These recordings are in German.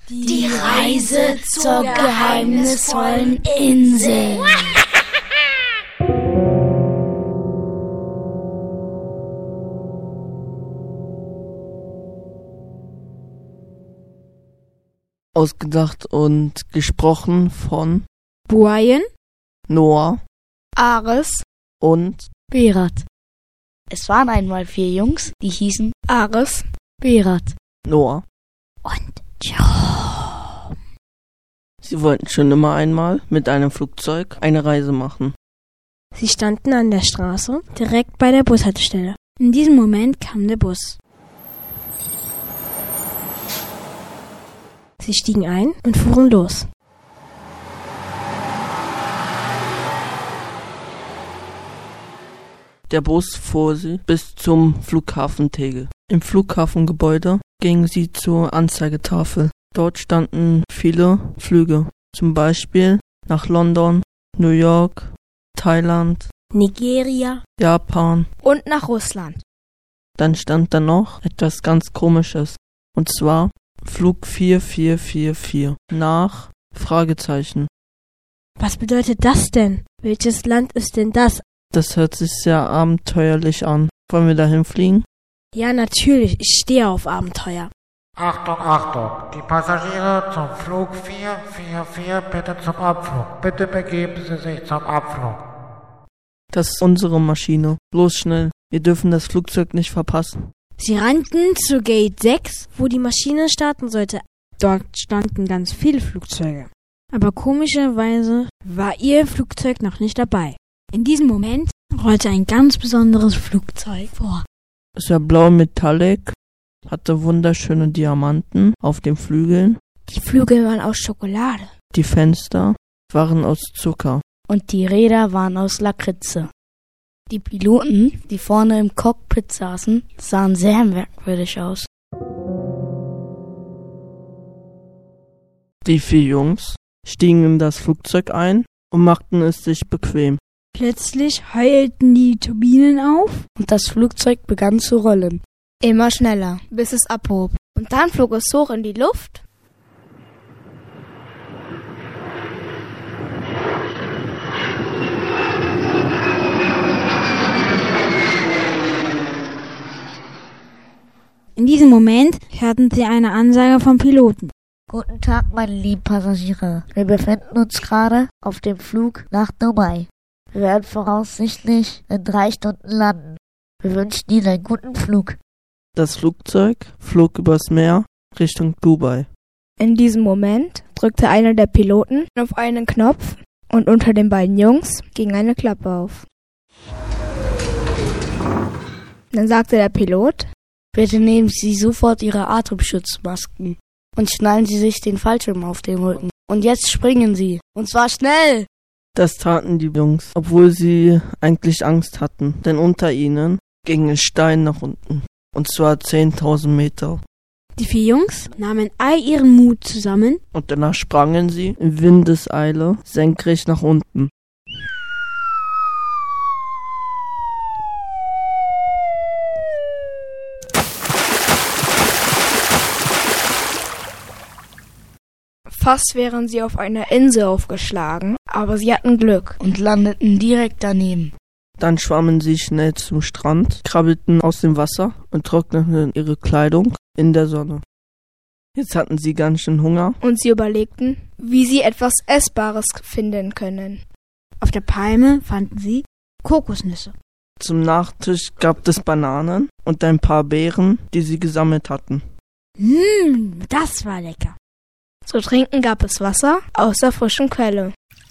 Die Reise zur geheimnisvollen Insel. Ausgedacht und gesprochen von Brian, Noah, Ares und Berat. Es waren einmal 4 Jungs, die hießen Ares, Berat Noah. und Joe. Sie wollten schon immer einmal mit einem Flugzeug eine Reise machen. Sie standen an der Straße, direkt bei der Bushaltestelle. In diesem Moment kam der Bus. Sie stiegen ein und fuhren los. Der Bus fuhr sie bis zum Flughafen Tegel. Im Flughafengebäude gingen sie zur Anzeigetafel. Dort standen viele Flüge, zum Beispiel nach London, New York, Thailand, Nigeria Japan. und nach Russland. Dann stand da noch etwas ganz Komisches, und zwar Flug 4444 nach Fragezeichen. Was bedeutet das denn? Welches Land ist denn das? Das hört sich sehr abenteuerlich an. Wollen wir dahin fliegen? Ja, natürlich, ich stehe auf Abenteuer. Achtung, Achtung! Die Passagiere zum Flug 444 bitte zum Abflug. Bitte begeben Sie sich zum Abflug. Das ist unsere Maschine. Los schnell, wir dürfen das Flugzeug nicht verpassen. Sie rannten zu Gate 6, wo die Maschine starten sollte. Dort standen ganz viele Flugzeuge. Aber komischerweise war ihr Flugzeug noch nicht dabei. In diesem Moment rollte ein ganz besonderes Flugzeug vor. Es war blau Metallic, hatte wunderschöne Diamanten auf den Flügeln. Die Flügel waren aus Schokolade. Die Fenster waren aus Zucker. Und die Räder waren aus Lakritze. Die Piloten, die vorne im Cockpit saßen, sahen sehr merkwürdig aus. Die 4 Jungs stiegen in das Flugzeug ein und machten es sich bequem. Plötzlich heulten die Turbinen auf. Und das Flugzeug begann zu rollen. Immer schneller, bis es abhob. Und dann flog es hoch in die Luft. In diesem Moment hörten sie eine Ansage vom Piloten. Guten Tag, meine lieben Passagiere. Wir befinden uns gerade auf dem Flug nach Dubai. Wir werden voraussichtlich in 3 Stunden landen. Wir wünschen Ihnen einen guten Flug. Das Flugzeug flog übers Meer Richtung Dubai. In diesem Moment drückte einer der Piloten auf einen Knopf und unter den beiden Jungs ging eine Klappe auf. Dann sagte der Pilot: Bitte nehmen Sie sofort Ihre Atemschutzmasken und schnallen Sie sich den Fallschirm auf den Rücken. Und jetzt springen Sie. Und zwar schnell! Das taten die Jungs, obwohl sie eigentlich Angst hatten, denn unter ihnen ging ein Stein nach unten. Und zwar 10.000 Meter. Die 4 Jungs nahmen all ihren Mut zusammen Und danach sprangen sie in Windeseile senkrecht nach unten. Fast wären sie auf einer Insel aufgeschlagen, aber sie hatten Glück. Und landeten direkt daneben. Dann schwammen sie schnell zum Strand, krabbelten aus dem Wasser und trockneten ihre Kleidung in der Sonne. Jetzt hatten sie ganz schön Hunger. Und sie überlegten, wie sie etwas Essbares finden können. Auf der Palme fanden sie Kokosnüsse. Zum Nachtisch gab es Bananen und ein paar Beeren, die sie gesammelt hatten. Das war lecker. Zu trinken gab es Wasser aus der frischen Quelle.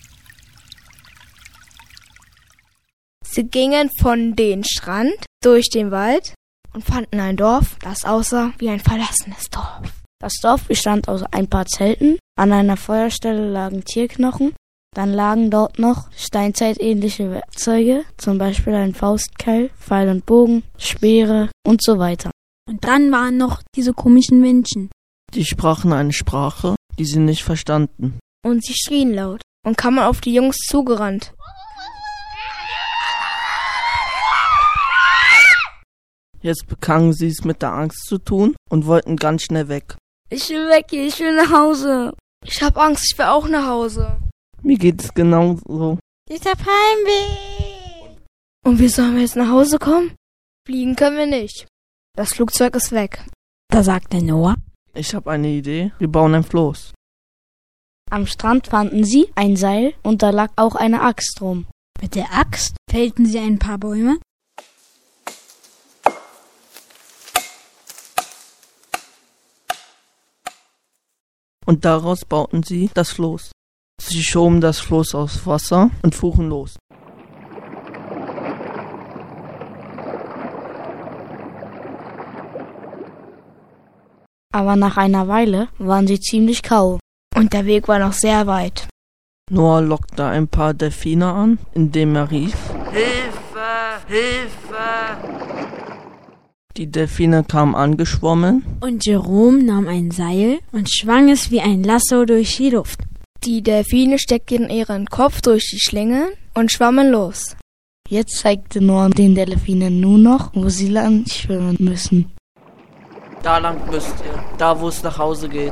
Sie gingen von den Strand durch den Wald und fanden ein Dorf, das aussah wie ein verlassenes Dorf. Das Dorf bestand aus ein paar Zelten, an einer Feuerstelle lagen Tierknochen, dann lagen dort noch steinzeitähnliche Werkzeuge, zum Beispiel ein Faustkeil, Pfeil und Bogen, Speere und so weiter. Und dann waren noch diese komischen Menschen. Die sprachen eine Sprache, die sie nicht verstanden. Und sie schrien laut und kamen auf die Jungs zugerannt. Jetzt bekamen sie es mit der Angst zu tun und wollten ganz schnell weg. Ich will weg hier, ich will nach Hause. Ich hab Angst, ich will auch nach Hause. Mir geht's genauso. Ich hab Heimweh. Und wie sollen wir jetzt nach Hause kommen? Fliegen können wir nicht. Das Flugzeug ist weg. Da sagte Noah. Ich habe eine Idee. Wir bauen ein Floß. Am Strand fanden sie ein Seil und da lag auch eine Axt drum. Mit der Axt fällten sie ein paar Bäume. Und daraus bauten sie das Floß. Sie schoben das Floß aufs Wasser und fuhren los. Aber nach einer Weile waren sie ziemlich kau. Und der Weg war noch sehr weit. Noah lockte ein paar Delfine an, indem er rief: Hilfe! Hilfe! Die Delfine kamen angeschwommen. Und Jerome nahm ein Seil und schwang es wie ein Lasso durch die Luft. Die Delfine steckten ihren Kopf durch die Schlinge und schwammen los. Jetzt zeigte Noah den Delfinen nur noch, wo sie lang schwimmen müssen. Da lang müsst ihr, da wo es nach Hause geht.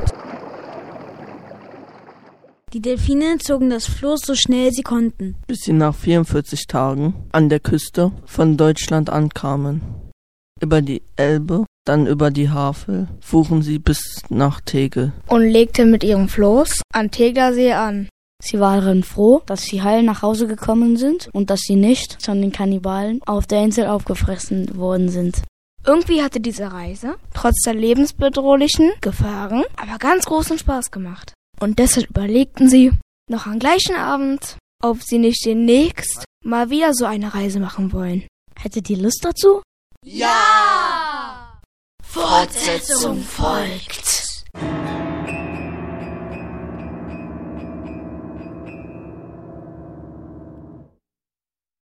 Die Delfine zogen das Floß so schnell sie konnten. Bis sie nach 44 Tagen an der Küste von Deutschland ankamen. Über die Elbe, dann über die Havel, fuhren sie bis nach Tegel. Und legten mit ihrem Floß an Tegersee an. Sie waren froh, dass sie heil nach Hause gekommen sind und dass sie nicht von den Kannibalen auf der Insel aufgefressen worden sind. Irgendwie hatte diese Reise, trotz der lebensbedrohlichen Gefahren, aber ganz großen Spaß gemacht. Und deshalb überlegten sie, noch am gleichen Abend, ob sie nicht demnächst mal wieder so eine Reise machen wollen. Hättet ihr Lust dazu? Ja! Fortsetzung folgt.